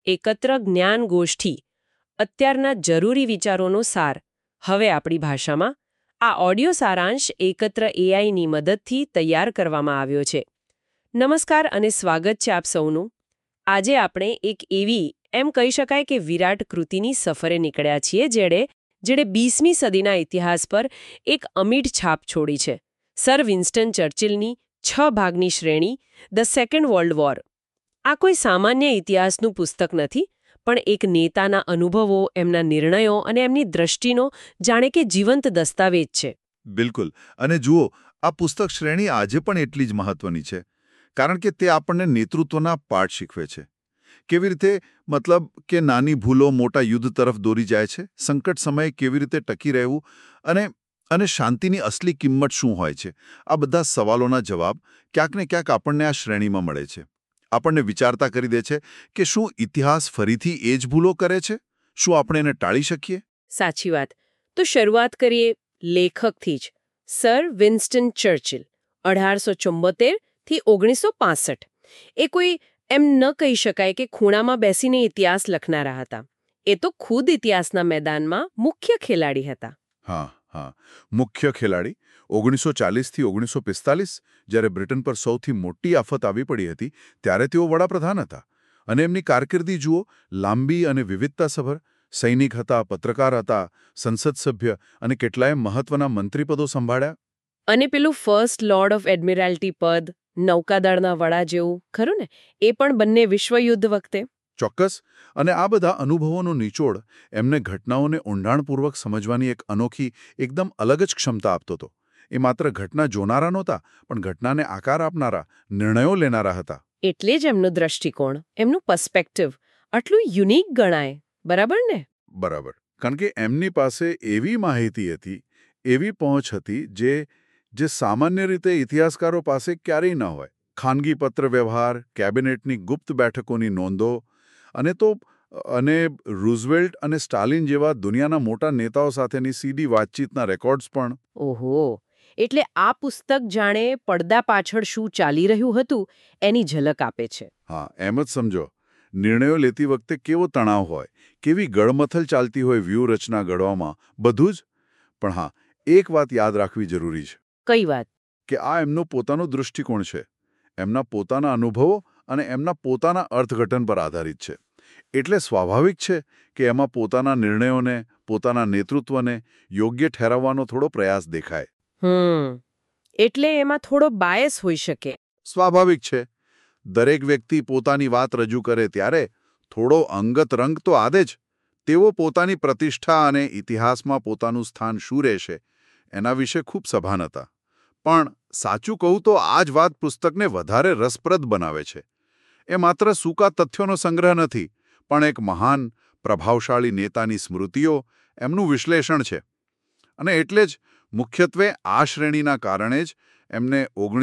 એકત્ર જ્ઞાન ગોષ્ઠી અત્યારના જરૂરી વિચારોનો સાર હવે આપણી ભાષામાં આ ઓડિયો સારાંશ એકત્ર એઆઈની મદદથી તૈયાર કરવામાં આવ્યો છે. નમસ્કાર અને સ્વાગત છે આપ સૌનું. આજે આપણે એક એવી એમ કહી શકાય કે વિરાટ કૃતિની સફરે નીકળ્યા છીએ જેણે 20મી સદીના ઇતિહાસ પર એક અમીટ છાપ છોડી છે. સર વિન્સ્ટન ચર્ચિલની 6 ભાગની શ્રેણી ધ સેકન્ડ વર્લ્ડ વોર. આ કોઈ સામાન્ય ઇતિહાસનું પુસ્તક નથી, પણ એક નેતાના અનુભવો, એમના નિર્ણયો અને એમની દ્રષ્ટિનો જાણે કે જીવંત દસ્તાવેજ છે. બિલકુલ. અને જુઓ, આ પુસ્તક શ્રેણી આજે પણ એટલી જ મહત્વની છે, કારણ કે તે આપણને નેતૃત્વના પાઠ શીખવે છે. કેવી રીતે, મતલબ કે નાની ભૂલો મોટા યુદ્ધ તરફ દોરી જાય છે, સંકટ સમયે કેવી રીતે ટકી રહેવું અને શાંતિની અસલી કિંમત શું હોય છે. આ બધા સવાલોના જવાબ ક્યાંક ને ક્યાંક આપણને આ શ્રેણીમાં મળે છે. આપણને વિચારતા કરી દે છે કે શું ઇતિહાસ ફરીથી એ જ ભૂલો કરે છે? શું આપણે એને ટાળી શકીએ? સાચી વાત. તો શરૂઆત કરીએ લેખકથી જ. સર વિન્સ્ટન ચર્ચિલ 1874 થી 1965. એ કોઈ એમ ન કહી શકાય કે ખૂણામાં બેસીને ઇતિહાસ લખનારા હતા. એ તો ખુદ ઇતિહાસના મેદાનમાં મુખ્ય ખેલાડી હતા. હા, મુખ્ય ખેલાડી. 1940 થી 1945 જ્યારે બ્રિટન પર સૌથી મોટી આફત આવી પડી હતી, ત્યારે તેઓ વડાપ્રધાન હતા. અને એમની કારકિર્દી જુઓ, લાંબી અને વિવિધતાસભર. સૈનિક હતા, પત્રકાર હતા, સંસદ સભ્ય અને કેટલાય મહત્વના મંત્રીપદો સંભાળ્યા. અને પેલું ફર્સ્ટ લોર્ડ ઓફ એડમિરાલ્ટી પદ, નૌકાદળના વડા જેવું, ખરું ને? એ પણ બંને વિશ્વયુદ્ધ વખતે. ચોક્કસ. અને આ બધા અનુભવોનો નિચોડ એમને ઘટનાઓને ઊંડાણપૂર્વક સમજવાની એક અનોખી, એકદમ અલગ જ ક્ષમતા આપતો હતો. એ માત્ર ઘટના જોનારા નહોતા, પણ ઘટનાને આકાર આપનારા, નિર્ણયો લેનારા હતા. એટલે જ એમનો દ્રષ્ટિકોણ, એમનું પર્સ્પેક્ટિવ આટલું યુનિક ગણાય. બરાબર ને? બરાબર. કારણ કે એમની પાસે એવી માહિતી હતી, એવી પહોંચ હતી જે સામાન્ય રીતે ઇતિહાસકારો પાસે ક્યારેય ન હોય. ખાનગી પત્ર વ્યવહાર, કેબિનેટની ગુપ્ત બેઠકોની નોંધો અને રૂઝવેલ્ટ અને સ્ટાલિન જેવા દુનિયાના મોટા નેતાઓ સાથેની સીધી વાતચીતના રેકોર્ડ્સ પણ. ઓહો! એટલે આ પુસ્તક જાણે પડદા પાછળ શું ચાલી રહ્યું હતું એની ઝલક આપે છે. હા, એમ જ સમજો. નિર્ણયો લેતી વખતે કેવો તણાવ હોય, કેવી ગળમથલ ચાલતી હોય વ્યૂહરચના ઘડવામાં, બધું જ. પણ હા, એક વાત યાદ રાખવી જરૂરી છે. કઈ વાત? કે આ એમનો પોતાનો દૃષ્ટિકોણ છે. એમના પોતાના અનુભવો અને એમના પોતાના અર્થઘટન પર આધારિત છે. એટલે સ્વાભાવિક છે કે એમાં પોતાના નિર્ણયોને, પોતાના નેતૃત્વને યોગ્ય ઠેરવવાનો થોડો પ્રયાસ દેખાય. એટલે એમાં થોડો બાયસ હોઈ શકે. સ્વાભાવિક છે. દરેક વ્યક્તિ પોતાની વાત રજૂ કરે ત્યારે થોડો અંગત રંગ તો આદે જ. તેઓ પોતાની પ્રતિષ્ઠા અને ઇતિહાસમાં પોતાનું સ્થાન શું રહેશે એના વિશે ખૂબ સભાન હતા. પણ સાચું કહું તો આ જ વાત પુસ્તકને વધારે રસપ્રદ બનાવે છે. એ માત્ર સૂકા તથ્યોનો સંગ્રહ નથી, પણ એક મહાન, પ્રભાવશાળી નેતાની સ્મૃતિઓ, એમનું વિશ્લેષણ છે. અને એટલે જ મુખ્યત્વે આ શ્રેણીના કારણે જ એમને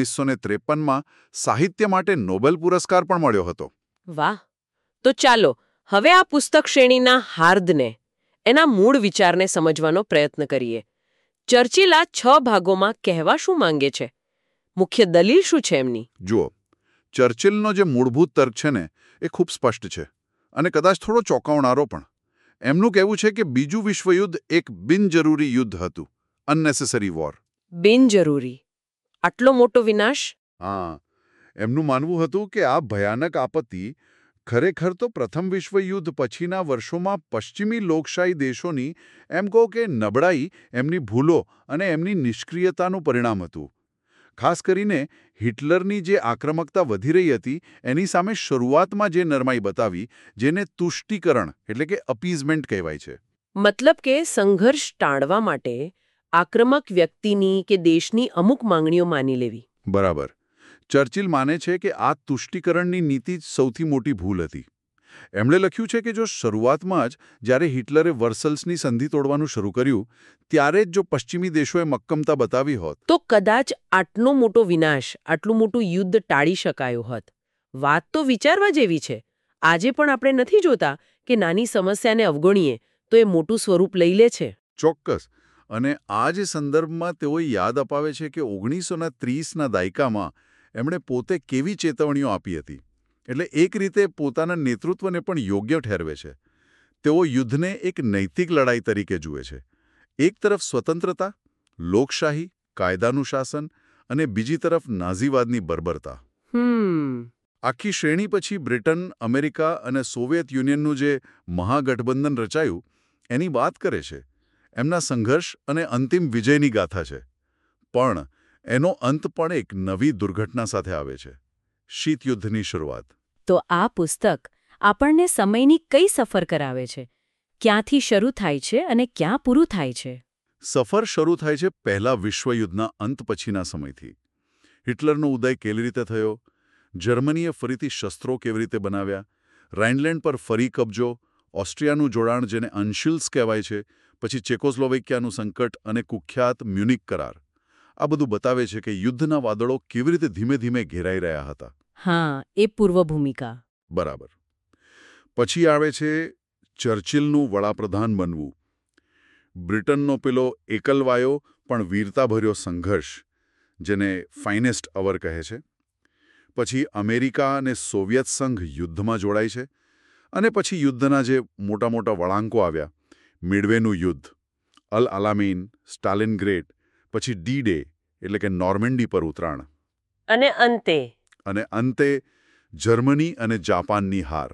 1953માં સાહિત્ય માટે નોબેલ પુરસ્કાર પણ મળ્યો હતો. વાહ! તો ચાલો હવે આ પુસ્તક શ્રેણીના હાર્દને, એના મૂળ વિચારને સમજવાનો પ્રયત્ન કરીએ. ચર્ચિલ આ 6 ભાગોમાં કહેવા શું માંગે છે? મુખ્ય દલીલ શું છે એમની? જુઓ, ચર્ચિલનો જે મૂળભૂત તર્ક છે ને, એ ખૂબ સ્પષ્ટ છે અને કદાચ થોડો ચોંકાવનારો પણ. એમનું કહેવું છે કે બીજું વિશ્વયુદ્ધ એક બિનજરૂરી યુદ્ધ હતું, અનનેસેસરી વોર. બિનજરૂરી? આટલો મોટો વિનાશ? હા, એમનું માનવું હતું કે આ ભયાનક આપત્તિ ખરેખર તો પ્રથમ વિશ્વયુદ્ધ પછીના વર્ષોમાં પશ્ચિમી લોકશાહી દેશોની, એમ કહો કે નબળાઈ, એમની ભૂલો અને એમની નિષ્ક્રિયતાનું પરિણામ હતું. ખાસ કરીને હિટલરની જે આક્રમકતા વધી રહી હતી એની સામે શરૂઆતમાં જે નરમાઈ બતાવી, જેને તુષ્ટિકરણ એટલે કે અપીઝમેન્ટ કહેવાય છે. મતલબ કે સંઘર્ષ ટાળવા માટે આક્રમક વ્યક્તિની કે દેશની અમુક માંગણીઓ માની લેવી. બરાબર. ચર્ચિલ માને છે કે આ તુષ્ટિકરણની નીતિ જ સૌથી મોટી ભૂલ હતી. એમણે લખ્યું છે કે જો શરૂઆતમાં જ જ્યારે હિટલરે વર્સલ્સની સંધિ તોડવાનું શરૂ કર્યું, ત્યારે જ જો પશ્ચિમી દેશોએ મક્કમતા બતાવી હોત, તો કદાચ આટલો મોટો વિનાશ, આટલું મોટું યુદ્ધ ટાળી શકાયું હોત. વાત તો વિચારવા જેવી છે. આજે પણ આપણે નથી જોતા કે નાની સમસ્યાને અવગણીએ તો એ મોટું સ્વરૂપ લઈ લે છે. ચોક્કસ. અને આ જ સંદર્ભમાં તેઓ યાદ અપાવે છે કે 1930ના દાયકામાં એમણે પોતે કેવી ચેતવણીઓ આપી હતી. એટલે એક રીતે પોતાના નેતૃત્વને પણ યોગ્ય ઠેરવે છે. તેઓ યુદ્ધને એક નૈતિક લડાઈ તરીકે જુએ છે. એક તરફ સ્વતંત્રતા, લોકશાહી, કાયદાનું શાસન અને બીજી તરફ નાઝીવાદની બર્બરતા. આખી શ્રેણી પછી બ્રિટન, અમેરિકા અને સોવિયત યુનિયનનું જે મહાગઠબંધન રચાયું એની વાત કરે છે. એમના સંઘર્ષ અને અંતિમ વિજયની ગાથા છે. પણ એનો અંત પણ એક નવી દુર્ઘટના સાથે આવે છે. શીતયુદ્ધની શરૂઆત. તો આ પુસ્તક આપણને સમયની કઈ સફર કરાવે છે? ક્યાંથી શરૂ થાય છે અને ક્યાં પૂરું થાય છે? સફર શરૂ થાય છે પહેલા વિશ્વયુદ્ધના અંત પછીના સમયથી. હિટલરનો ઉદય કેવી રીતે થયો, જર્મનીએ ફરીથી શસ્ત્રો કેવી રીતે બનાવ્યા, રાઇનલેન્ડ પર ફરી કબજો, ઓસ્ટ્રિયાનું જોડાણ જેને અનશિલ્સ કહેવાય છે, પછી ચેકોસ્લોવેકિયાનું સંકટ અને કુખ્યાત મ્યુનિક કરાર. આ બધું બતાવે છે કે યુદ્ધના વાદળો કેવી રીતે ધીમે ધીમે ઘેરાઈ રહ્યા હતા. હા, એ પૂર્વભૂમિકા. બરાબર. પછી આવે છે ચર્ચિલનું વડાપ્રધાન બનવું. બ્રિટનનો પેલો એકલવાયો પણ વીરતાભર્યો સંઘર્ષ, જેને ફાઇનેસ્ટ અવર કહે છે. પછી અમેરિકા અને સોવિયત સંઘ યુદ્ધમાં જોડાય છે. અને પછી યુદ્ધના જે મોટા મોટા વળાંકો આવ્યા, મિડવેનું યુદ્ધ, અલ અલામીન, સ્ટાલિનગ્રેડ, પછી ડી-ડે એટલે કે નોર્મેન્ડી પર ઉતરાણ. અને અંતે જર્મની અને જાપાનની હાર.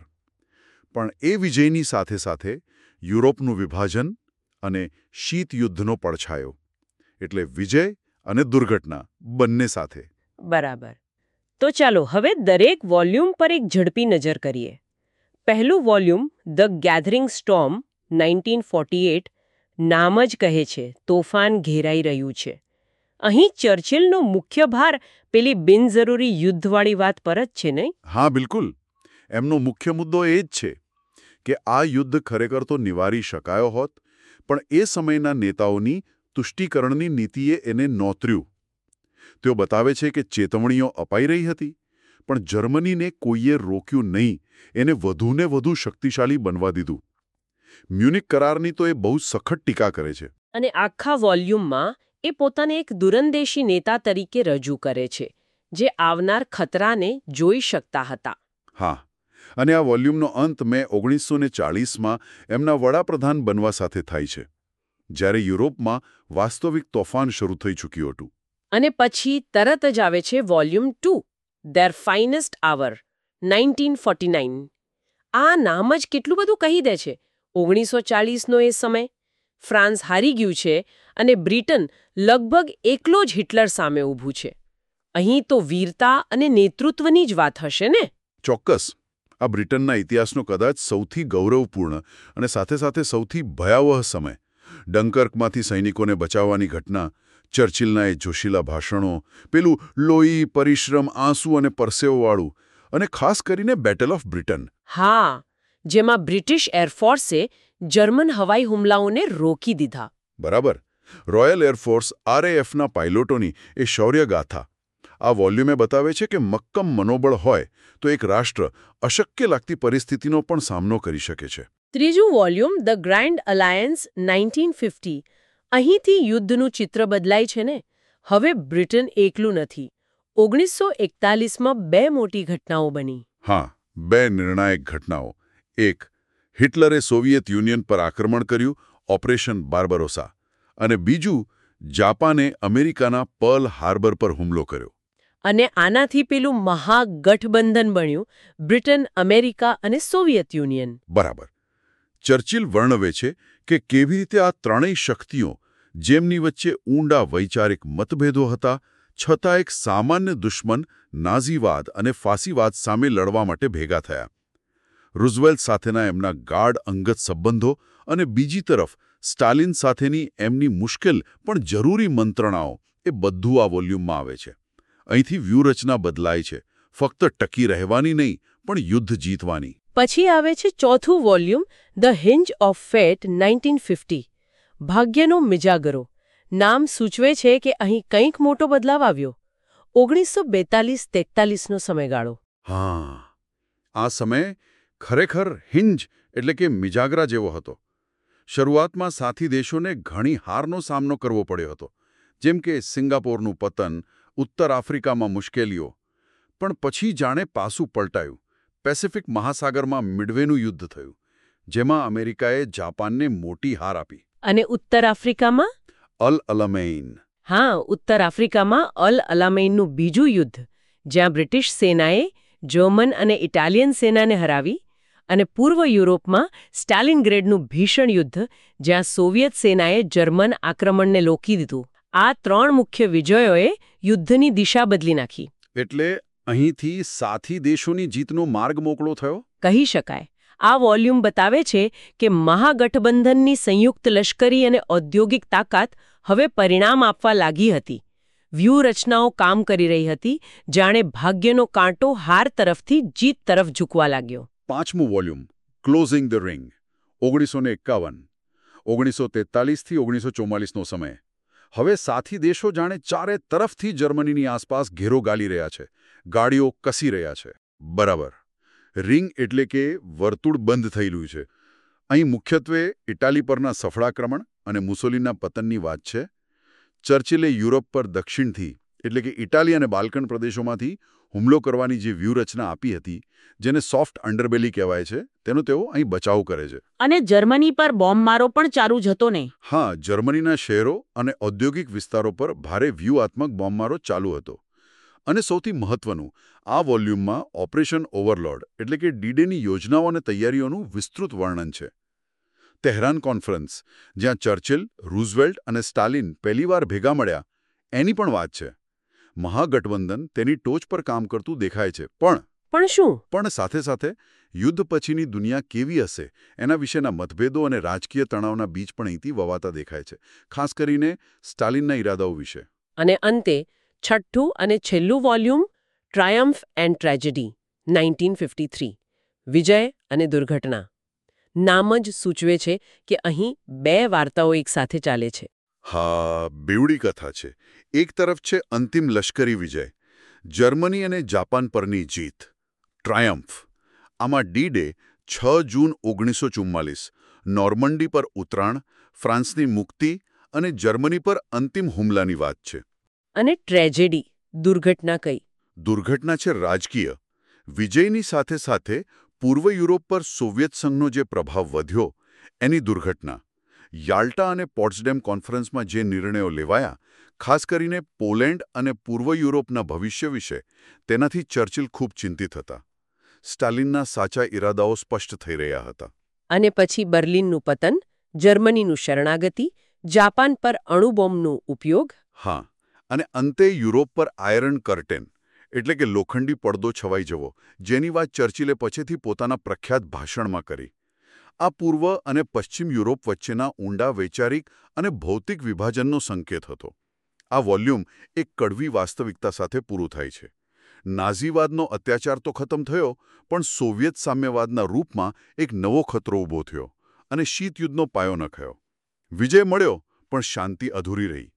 પણ એ વિજયની સાથે સાથે યુરોપનું વિભાજન અને શીતયુદ્ધનો પડછાયો. એટલે વિજય અને દુર્ઘટના બંને સાથે. બરાબર. તો ચાલો હવે દરેક વોલ્યુમ પર એક ઝડપી નજર કરીએ. પહેલું વોલ્યુમ ધ ગેધરિંગ સ્ટોર્મ 1948 નામ જ કહે છે તોફાન ઘેરાઈ રહ્યું છે. અહીં ચર્ચિલનો મુખ્ય ભાર પેલી બિનજરૂરી યુદ્ધવાળી વાત પર જ છે નહીં? હા, બિલકુલ. એમનો મુખ્ય મુદ્દો એ જ છે કે આ યુદ્ધ ખરેખર તો નિવારી શકાયો હોત, પણ એ સમયના નેતાઓની તુષ્ટિકરણની નીતિએ એને નોતર્યું. તેઓ બતાવે છે કે ચેતવણીઓ અપાઈ રહી હતી, પણ જર્મનીને કોઈએ રોક્યું નહીં, એને વધુને વધુ શક્તિશાળી બનવા દીધું. મ્યુનિક કરારની તો એ બહુ સખત ટીકા કરે છે. અને આખા વોલ્યુમમાં એ પોતાને એક દૂરંદેશી નેતા તરીકે રજૂ કરે છે, જે આવનાર ખતરાને જોઈ શકતા હતા. હા, અને આ વોલ્યુમનો અંત મે 1940માં એમના વડાપ્રધાન બનવા સાથે થાય છે, જ્યારે યુરોપમાં વાસ્તવિક તોફાન શરૂ થઈ ચૂક્યું હતું. અને પછી તરત જ આવે છે વોલ્યુમ 2 ધેર ફાઇનેસ્ટ આવર 1949. આ નામ જ કેટલું બધું કહી દે છે. 1940નો એ સમય, ફ્રાન્સ હારી ગયું છે અને બ્રિટન લગભગ એકલો જ હિટલર સામે ઊભું છે. અહીં તો વીરતા અને નેતૃત્વની જ વાત હશે ને? ચોક્કસ. આ બ્રિટનના ઇતિહાસનો કદાચ સૌથી ગૌરવપૂર્ણ અને સાથે સાથે સૌથી ભયાવહ સમય. ડંકર્કમાંથી સૈનિકોને બચાવવાની ઘટના, ચર્ચિલના એ જોશીલા ભાષણો, પેલું લોહી, પરિશ્રમ, આંસુ અને પરસેવોવાળું, અને ખાસ કરીને બેટલ ઓફ બ્રિટન. હા, જેમાં બ્રિટિશ એરફોર્સે જર્મન હવાઈ હુમલાઓને રોકી દીધા. બરાબર. રોયલ એરફોર્સ RAFના પાઇલોટોની એ શૌર્યગાથા. આ વોલ્યુમે બતાવે છે કે મક્કમ મનોબળ હોય તો એક રાષ્ટ્ર અશક્ય લાગતી પરિસ્થિતિનો પણ સામનો કરી શકે છે. ત્રીજું વોલ્યુમ ધ ગ્રાન્ડ અલાયન્સ 1950. અહીંથી યુદ્ધનું ચિત્ર બદલાય છે ને. હવે બ્રિટન એકલું નથી. 1941માં બે મોટી ઘટનાઓ બની. હા, બે નિર્ણાયક ઘટનાઓ. એક, હિટલરે સોવિયત યુનિયન પર આક્રમણ કર્યું, ઓપરેશન બાર્બરોસા. અને બીજું, જાપાને અમેરિકાના પર્લ હાર્બર પર હુમલો કર્યો. અને આનાથી પેલું મહાગઠબંધન બન્યું, બ્રિટન, અમેરિકા અને સોવિયત યુનિયન. બરાબર. ચર્ચિલ વર્ણવે છે કે કેવી રીતે આ ત્રણેય શક્તિઓ, જેમની વચ્ચે ઊંડા વૈચારિક મતભેદો હતા, છતાં એક સામાન્ય દુશ્મન નાઝીવાદ અને ફાસીવાદ સામે લડવા માટે ભેગા થયા. રૂઝવેલ્ટ સાથેના એમના ગાઢ અંગત સંબંધો અને બીજી તરફ સ્ટાલિન સાથેની એમની મુશ્કેલ પણ જરૂરી મંત્રણાઓ, એ બધું આ વોલ્યુમમાં આવે છે. અહીંથી વ્યૂહરચના બદલાય છે, ફક્ત ટકી રહેવાની નહીં, પણ યુદ્ધ જીતવાની. પછી આવે છે ચોથું volume the hinge of fate 1950. ભાગ્યનો મિજાગરો. નામ સૂચવે છે કે અહીં કંઈક મોટો બદલાવ આવ્યો. 1942-43નો સમયગાળો. હા, આ સમય ખરેખર હિન્જ એટલે કે મિજાગરા જેવો હતો. શરૂઆતમાં સાથી દેશોને ઘણી હારનો સામનો કરવો પડ્યો હતો, જેમ કે સિંગાપોરનું પતન, ઉત્તર આફ્રિકામાં મુશ્કેલીઓ. પણ પછી જાણે પાસું પલટાયું. પેસિફિક મહાસાગરમાં મિડવેનું યુદ્ધ થયું, જેમાં અમેરિકાએ જાપાનને મોટી હાર આપી. અને ઉત્તર આફ્રિકામાં? અલ અલામેઇન. હા, ઉત્તર આફ્રિકામાં અલ અલામેઇનનું બીજું યુદ્ધ, જ્યાં બ્રિટિશ સેનાએ જર્મન અને ઇટાલિયન સેનાને હરાવી, અને પૂર્વ યુરોપમાં સ્ટાલિનગ્રેડનું ભીષણ યુદ્ધ, જ્યાં સોવિયત સેનાએ જર્મન આક્રમણને રોકી દીધું. આ 3 મુખ્ય વિજયોએ યુદ્ધની દિશા બદલી નાખી. એટલે અહીંથી સાથી દેશોની જીતનો માર્ગ મોકળો થયો? કહી શકાય. આ વોલ્યુમ બતાવે છે કે મહાગઠબંધનની સંયુક્ત લશ્કરી અને ઔદ્યોગિક તાકાત હવે પરિણામ આપવા લાગી હતી. વ્યૂહરચનાઓ કામ કરી રહી હતી, જાણે ભાગ્યનો કાંટો હાર તરફથી જીત તરફ ઝૂકવા લાગ્યો. 5મું વોલ્યુમ, ક્લોઝિંગ ધ રિંગ, 1951, 1943થી 1944નો સમય. હવે સાથી દેશો જાણે ચારે તરફથી જર્મનીની આસપાસ ઘેરો ગાલી રહ્યા છે, ગાડીઓ કસી રહ્યા છે. બરાબર. રિંગ એટલે કે વર્તુળ બંધ થયેલું છે. અહીં મુખ્યત્વે ઇટાલી પરના સફળ આક્રમણ અને મુસોલિનના પતનની વાત છે. ચર્ચિલે યુરોપ પર દક્ષિણથી એટલે કે ઇટાલી અને બાલ્કન પ્રદેશોમાંથી હુમલો કરવાની જે વ્યૂહરચના આપી હતી, જેને સોફ્ટ અંડરબેલી કહેવાય છે, તેનો તેઓ અહીં બચાવ કરે છે. અને જર્મની પર બોમ્બમારો પણ ચાલુ જ હતો ને? હા, જર્મનીના શહેરો અને ઔદ્યોગિક વિસ્તારો પર ભારે વ્યૂહાત્મક બોમ્બમારો ચાલુ હતો. અને સૌથી મહત્વનું, આ વોલ્યુમમાં ઓપરેશન ઓવરલોડ એટલે કે ડી-ડેની યોજનાઓ અને તૈયારીઓનું વિસ્તૃત વર્ણન છે. તેહરાન કોન્ફરન્સ, જ્યાં ચર્ચિલ, રૂઝવેલ્ટ અને સ્ટાલિન પહેલીવાર ભેગા મળ્યા, એની પણ વાત છે. મહાગઠબંધન તેની ટોચ પર કામ કરતું દેખાય છે, પણ શું? પણ સાથે સાથે યુદ્ધ પછીની દુનિયા કેવી હશે એના વિશેના મતભેદો અને રાજકીય તણાવના બીજ પણ અહીંથી વવાતા દેખાય છે, ખાસ કરીને સ્ટાલિનના ઈરાદાઓ વિશે. અને અંતે 6થું અને છેલ્લું વોલ્યુમ, ટ્રાયમ્ફ એન્ડ ટ્રેજેડી, 1953, વિજય અને દુર્ઘટના. નામ જ સૂચવે છે કે અહીં 2 વાર્તાઓ એકસાથે ચાલે છે. હા, બેવડી કથા છે. એક તરફ છે અંતિમ લશ્કરી વિજય, જર્મની અને જાપાન પરની જીત, ટ્રાયમ્ફ. આમાં ડી-ડે 6 જૂન 1944, નોર્મન્ડી પર ઉતરાણ, ફ્રાન્સની મુક્તિ અને જર્મની પર અંતિમ હુમલાની વાત છે. અને ટ્રેજેડી, દુર્ઘટના કઈ? દુર્ઘટના છે રાજકીય. વિજયની સાથે સાથે પૂર્વ યુરોપ પર સોવિયત સંઘનો જે પ્રભાવ વધ્યો, એની દુર્ઘટના. યાલ્ટા અને પોટ્સડેમ કોન્ફરન્સમાં જે નિર્ણયો લેવાયા, ખાસ કરીને પોલેન્ડ અને પૂર્વ યુરોપના ભવિષ્ય વિશે, તેનાથી ચર્ચિલ ખૂબ ચિંતિત હતા. સ્ટાલિનના સાચા ઈરાદાઓ સ્પષ્ટ થઈ રહ્યા હતા. અને પછી બર્લિનનું પતન, જર્મનીનું શરણાગતિ, જાપાન પર અણુબોમ્બનો ઉપયોગ. હા, અને અંતે યુરોપ પર આયરન કર્ટેન એટલે કે લોખંડી પડદો છવાઈ જવો, જેની વાત ચર્ચિલે પછીથી પોતાના પ્રખ્યાત ભાષણમાં કરી. આ પૂર્વ અને પશ્ચિમ યુરોપ વચ્ચેના ઊંડા વૈચારિક અને ભૌતિક વિભાજનનો સંકેત હતો. આ વોલ્યુમ એક કડવી વાસ્તવિકતા સાથે પૂરું થાય છે. નાઝીવાદનો અત્યાચાર તો ખતમ થયો, પણ સોવિયત સામ્યવાદના રૂપમાં એક નવો ખતરો ઊભો થયો અને શીતયુદ્ધનો પાયો નખાયો. વિજય મળ્યો, પણ શાંતિ અધૂરી રહી.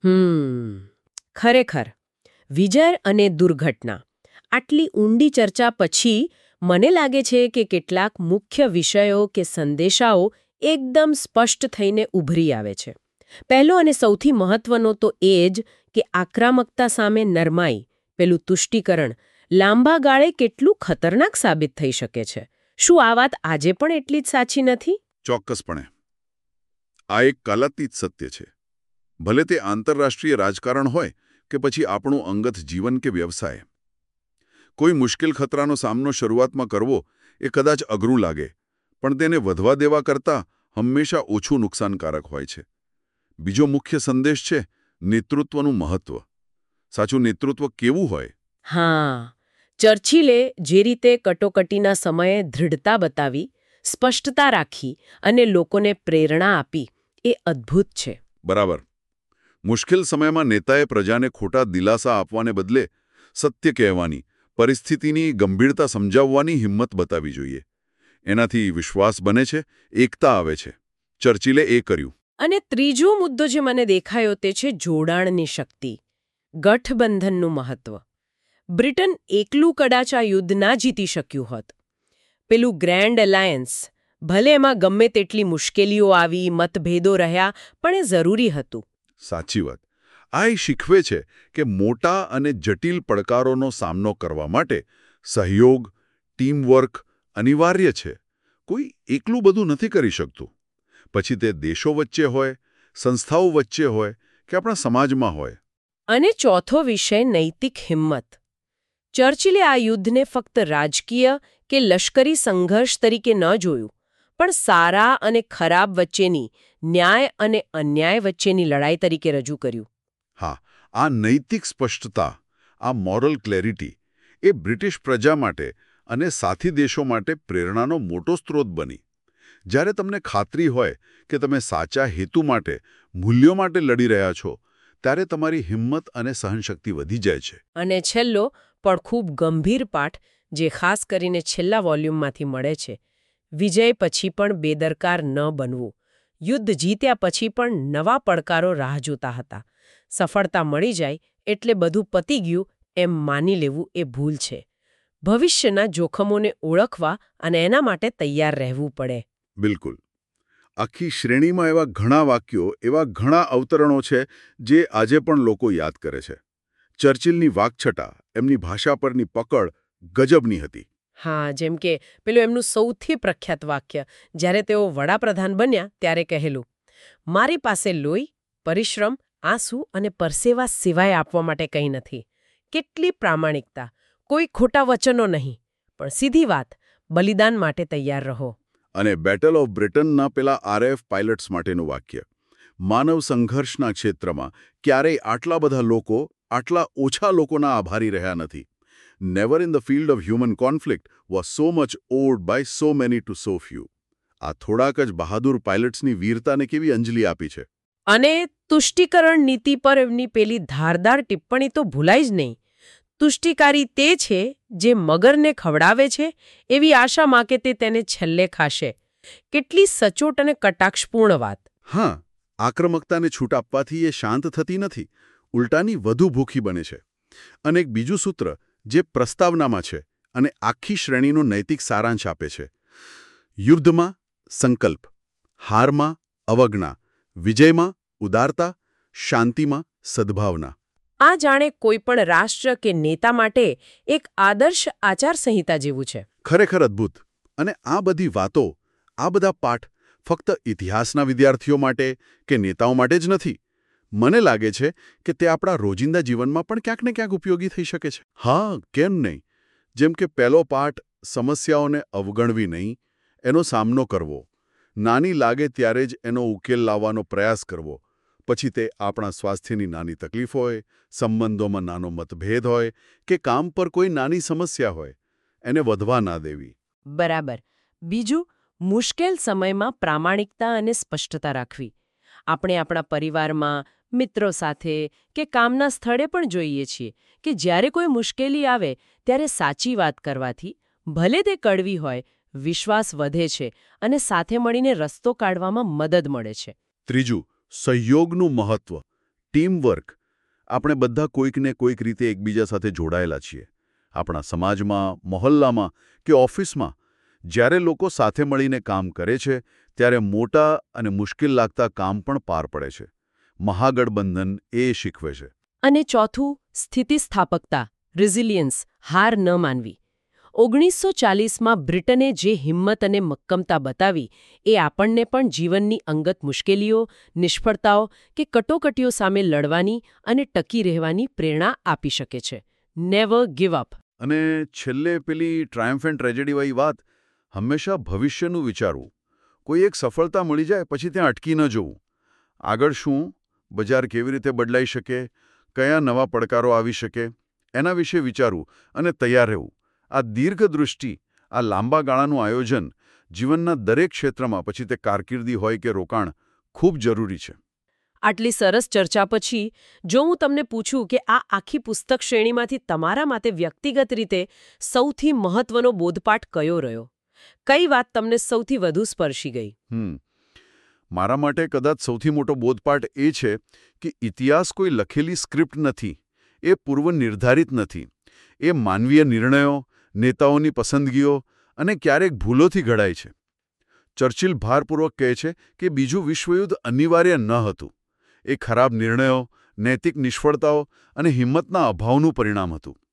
ખરેખર, વિજય અને દુર્ઘટના. આટલી ઊંડી ચર્ચા પછી મને લાગે છે કે કેટલાક મુખ્ય વિષયો કે સંદેશાઓ એકદમ સ્પષ્ટ થઈને ઉભરી આવે છે. પહેલો અને સૌથી મહત્વનો તો એ જ કે આક્રમકતા સામે નરમાઈ, પેલું તુષ્ટિકરણ, લાંબા ગાળે કેટલું ખતરનાક સાબિત થઈ શકે છે. શું આ વાત આજે પણ એટલી જ સાચી નથી? ચોક્કસપણે. આ એક કાલાતીત સત્ય છે. ભલે તે આંતરરાષ્ટ્રીય રાજકારણ હોય કે પછી આપણું અંગત જીવન કે વ્યવસાય. કોઈ મુશ્કેલ ખતરાનો સામનો શરૂઆતમાં કરવો એ કદાચ અઘરું લાગે, પણ તેને વધવા દેવા કરતાં હંમેશા ઓછું નુકસાનકારક હોય છે. બીજો મુખ્ય સંદેશ છે નેતૃત્વનું મહત્વ. સાચું નેતૃત્વ કેવું હોય? હા, ચર્ચિલે જે રીતે કટોકટીના સમયે દૃઢતા બતાવી, સ્પષ્ટતા રાખી અને લોકોને પ્રેરણા આપી, એ અદ્ભુત છે. બરાબર. મુશ્કેલ સમયમાં નેતાએ પ્રજાને ખોટા દિલાસા આપવાને બદલે સત્ય કહેવાની, પરિસ્થિતિની ગંભીરતા સમજાવવાની હિંમત બતાવી જોઈએ. એનાથી વિશ્વાસ બને છે, એકતા આવે છે. ચર્ચિલે એ કર્યું. અને ત્રીજો મુદ્દો જે મને દેખાયો તે છે જોડાણની શક્તિ, ગઠબંધનનું મહત્વ. બ્રિટન એકલું કદાચ આ યુદ્ધ ના જીતી શક્યું હોત. પેલું ગ્રેન્ડ એલાયન્સ, ભલે એમાં ગમે તેટલી મુશ્કેલીઓ આવી, મતભેદો રહ્યા, પણ એ જરૂરી હતું. સાચી વાત. આ એ શીખવે છે કે મોટા અને જટિલ પડકારોનો સામનો કરવા માટે સહયોગ, ટીમવર્ક અનિવાર્ય છે. કોઈ એકલું બધું નથી કરી શકતું. પછી તે દેશો વચ્ચે હોય, સંસ્થાઓ વચ્ચે હોય કે આપણા સમાજમાં હોય. અને ચોથો વિષય નૈતિક હિંમત. ચર્ચિલે આ યુદ્ધને ફક્ત રાજકીય કે લશ્કરી સંઘર્ષ તરીકે ન જોયું, પણ સારા અને ખરાબ વચ્ચેની, ન્યાય અને અન્યાય વચ્ચેની લડાઈ તરીકે રજૂ કર્યું. હા, આ નૈતિક સ્પષ્ટતા, આ મોરલ ક્લેરિટી એ બ્રિટિશ પ્રજા માટે અને સાથી દેશો માટે પ્રેરણાનો મોટો સ્ત્રોત બની. જ્યારે તમને ખાતરી હોય કે તમે સાચા હેતુ માટે, મૂલ્યો માટે લડી રહ્યા છો, ત્યારે તમારી હિંમત અને સહનશક્તિ વધી જાય છે. અને છેલ્લો પણ ખૂબ ગંભીર પાઠ, જે ખાસ કરીને છેલ્લા વોલ્યુમમાંથી મળે છે: વિજય પછી પણ બેદરકાર ન બનવું. યુદ્ધ જીત્યા પછી પણ નવા પડકારો રાહ જોતા હતા. સફળતા મળી જાય એટલે બધું પતી ગયું એમ માની લેવું એ ભૂલ છે. ભવિષ્યના જોખમોને ઓળખવા અને એના માટે તૈયાર રહેવું પડે. બિલકુલ. આખી શ્રેણીમાં એવા ઘણા વાક્યો, એવા ઘણા અવતરણો છે જે આજે પણ લોકો યાદ કરે છે. ચર્ચિલની વાકછટા, એમની ભાષા પરની પકડ ગજબની હતી. હા, જેમ કે પેલું એમનું સૌથી પ્રખ્યાત વાક્ય, જ્યારે તેઓ વડાપ્રધાન બન્યા ત્યારે કહેલું: મારી પાસે લોહી, પરિશ્રમ, આંસુ અને પરસેવા સિવાય આપવા માટે કંઈ નથી. કેટલી પ્રામાણિકતા! કોઈ ખોટા વચનો નહીં, પણ સીધી વાત: બલિદાન માટે તૈયાર રહો. અને બેટલ ઓફ બ્રિટનના પેલા RAF પાયલટ્સ માટેનું વાક્ય: માનવ સંઘર્ષના ક્ષેત્રમાં ક્યારેય આટલા બધા લોકો, આટલા ઓછા લોકોના આભારી રહ્યા નથી. Never in the field of human conflict was so much owed by so many to so few. આ થોડાક જ બહાદુર પાયલટ્સની વીરતાને કેવી અંજલિ આપી છે. અને તુષ્ટિકરણ નીતિ પર એમની પેલી ધારદાર ટિપ્પણી તો ભૂલાય જ નહીં. તુષ્ટિકારી તે છે જે મગરને ખવડાવે છે એવી આશામાં કે તે તેને છેલ્લે ખાશે. કેટલી સચોટ અને કટાક્ષપૂર્ણ વાત! હા, આક્રમકતાને છૂટ આપવાથી એ શાંત થતી નથી, ઉલટાની વધુ ભૂખી બને છે. અને એક બીજું સૂત્ર જે પ્રસ્તાવનામાં છે અને આખી શ્રેણીનો નૈતિક સારાંશ આપે છે: યુદ્ધમાં સંકલ્પ, હારમાં અવજ્ઞા, વિજયમાં ઉદારતા, શાંતિમાં સદ્ભાવના. આ જાણે કોઈ પણ રાષ્ટ્ર કે નેતા માટે એક આદર્શ આચારસંહિતા જેવું છે. ખરેખર અદ્ભુત. અને આ બધી વાતો, આ બધા પાઠ ફક્ત ઇતિહાસના વિદ્યાર્થીઓ માટે કે નેતાઓ માટે જ નથી. મને લાગે છે કે તે આપણા રોજિંદા જીવનમાં પણ ક્યાંક ને ક્યાંક ઉપયોગી થઈ શકે છે. હા, કેમ નહીં? જેમ કે પહેલો પાઠ, સમસ્યાઓને અવગણવી નહીં, એનો સામનો કરવો. નાની લાગે ત્યારે જ એનો ઉકેલ લાવવાનો પ્રયાસ કરવો. પછી તે આપણા સ્વાસ્થ્યની નાની તકલીફ હોય, સંબંધોમાં નાનો મતભેદ હોય કે કામ પર કોઈ નાની સમસ્યા હોય, એને વધવા ના દેવી. બરાબર. બીજું, મુશ્કેલ સમયમાં પ્રામાણિકતા અને સ્પષ્ટતા રાખવી. આપણે આપણા પરિવારમાં, મિત્રો સાથે કે કામના સ્થળે પણ જોઈએ છીએ કે જ્યારે કોઈ મુશ્કેલી આવે ત્યારે સાચી વાત કરવાથી, ભલે તે કડવી હોય, વિશ્વાસ વધે છે અને સાથે મળીને રસ્તો કાઢવામાં મદદ મળે છે. ત્રીજું, સહયોગનું મહત્વ, ટીમવર્ક. આપણે બધા કોઈકને કોઈક રીતે એકબીજા સાથે જોડાયેલા છીએ. આપણા સમાજમાં, મહોલ્લામાં કે ઓફિસમાં જ્યારે લોકો સાથે મળીને કામ કરે છે ત્યારે મોટા અને મુશ્કેલ લાગતા કામ પણ પાર પડે છે. મહાગઠબંધન એ શીખવે છે. અને ચોથું, સ્થિતિસ્થાપકતા, રિઝિલિયન્સ, હાર ન માનવી. 1940માં બ્રિટને જે હિંમત અને મક્કમતા બતાવી એ આપણને પણ જીવનની અંગત મુશ્કેલીઓ, નિષ્ફળતાઓ કે કટોકટીઓ સામે લડવાની અને ટકી રહેવાની પ્રેરણા આપી શકે છે. Never give up. અને છેલ્લે પેલી ટ્રાયમ્ફ એન્ડ ટ્રેજેડીવાળી વાત, હંમેશા ભવિષ્યનું વિચારવું. કોઈ એક સફળતા મળી જાય પછી ત્યાં અટકી ન જવું. આગળ શું, બજાર કેવી રીતે બદલાઈ શકે, કયા નવા પડકારો આવી શકે, એના વિશે વિચારવું અને તૈયાર રહેવું. આ દીર્ઘદૃષ્ટિ, આ લાંબા ગાળાનું આયોજન જીવનના દરેક ક્ષેત્રમાં, પછી તે કારકિર્દી હોય કે રોકાણ, ખૂબ જરૂરી છે. આટલી સરસ ચર્ચા પછી જો હું તમને પૂછું કે આ આખી પુસ્તક શ્રેણીમાંથી તમારા માટે વ્યક્તિગત રીતે સૌથી મહત્વનો બોધપાઠ કયો રહ્યો? કઈ વાત તમને સૌથી વધુ સ્પર્શી ગઈ? મારા માટે કદાચ સૌથી મોટો બોધપાઠ એ છે કે ઇતિહાસ કોઈ લખેલી સ્ક્રિપ્ટ નથી. એ પૂર્વ નિર્ધારિત નથી. એ માનવીય નિર્ણયો, નેતાઓની પસંદગીઓ અને ક્યારેક ભૂલોથી ઘડાય છે. ચર્ચિલ ભારપૂર્વક કહે છે કે બીજું વિશ્વયુદ્ધ અનિવાર્ય ન હતું. એ ખરાબ નિર્ણયો, નૈતિક નિષ્ફળતાઓ અને હિંમતના અભાવનું પરિણામ હતું.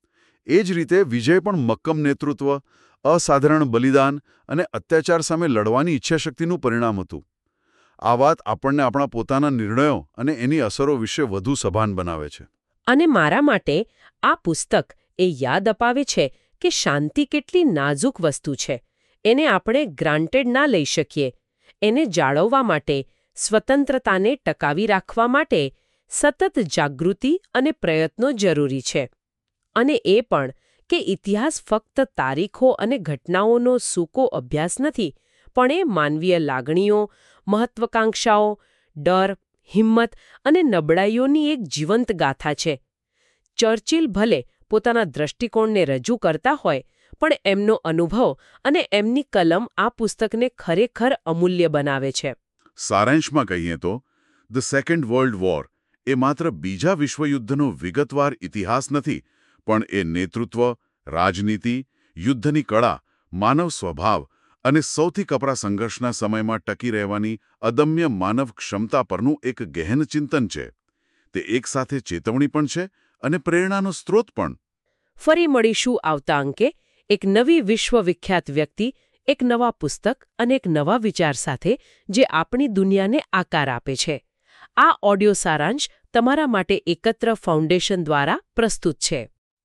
એ જ રીતે વિજય પણ મક્કમ નેતૃત્વ, અસાધારણ બલિદાન અને અત્યાચાર સામે લડવાની ઈચ્છાશક્તિનું પરિણામ હતું. આ વાત આપણને આપણા પોતાના નિર્ણયો અને એની અસરો વિશે વધુ સભાન બનાવે છે. અને મારા માટે આ પુસ્તક એ યાદ અપાવે છે કે શાંતિ કેટલી નાજુક વસ્તુ છે. એને આપણે ગ્રાન્ટેડ ના લઈ શકીએ. એને જાળવવા માટે, સ્વતંત્રતાને ટકાવી રાખવા માટે સતત જાગૃતિ અને પ્રયત્નો જરૂરી છે. અને એ પણ કે ઇતિહાસ ફક્ત તારીખો અને ઘટનાઓનો સૂકો અભ્યાસ નથી, પણ એ માનવીય લાગણીઓ, મહત્વાકાંક્ષાઓ, ડર, હિંમત અને નબળાઈઓની એક જીવંત ગાથા છે. ચર્ચિલ ભલે પોતાના દ્રષ્ટિકોણને રજૂ કરતા હોય, પણ એમનો અનુભવ અને એમની કલમ આ પુસ્તકને ખરેખર અમૂલ્ય બનાવે છે. સારાંશમાં કહીએ તો ધ સેકન્ડ વર્લ્ડ વોર એ માત્ર બીજા વિશ્વયુદ્ધનો વિગતવાર ઇતિહાસ નથી, પણ એ નેતૃત્વ, રાજનીતિ, યુદ્ધની કળા, માનવ સ્વભાવ અને સૌથી કપરા સંઘર્ષના સમયમાં ટકી રહેવાની અદમ્ય માનવ ક્ષમતા પરનું એક ગહેન ચિંતન છે. તે એકસાથે ચેતવણી પણ છે અને પ્રેરણાનો સ્ત્રોત પણ. ફરી મળીશું આવતા અંકે એક નવી વિશ્વવિખ્યાત વ્યક્તિ, એક નવા પુસ્તક અને એક નવા વિચાર સાથે જે આપણી દુનિયાને આકાર આપે છે. આ ઓડિયો સારાંશ તમારા માટે એકત્ર ફાઉન્ડેશન દ્વારા પ્રસ્તુત છે.